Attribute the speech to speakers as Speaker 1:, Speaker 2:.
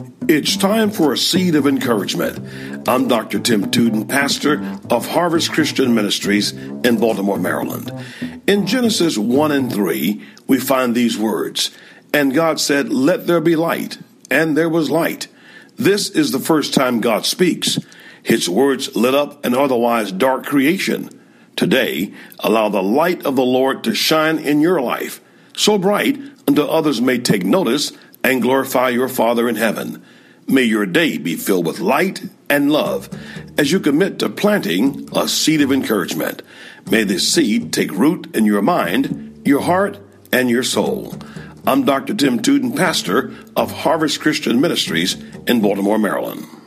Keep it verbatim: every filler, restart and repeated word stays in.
Speaker 1: It's time for a seed of encouragement. I'm Doctor Tim Tuden, pastor of Harvest Christian Ministries in Baltimore, Maryland. In Genesis one and three, we find these words, "And God said, let there be light, and there was light." This is the first time God speaks. His words lit up an otherwise dark creation. Today, allow the light of the Lord to shine in your life, so bright until others may take notice and glorify your Father in heaven. May your day be filled with light and love as you commit to planting a seed of encouragement. May this seed take root in your mind, your heart, and your soul. I'm Doctor Tim Tuden, pastor of Harvest Christian Ministries in Baltimore, Maryland.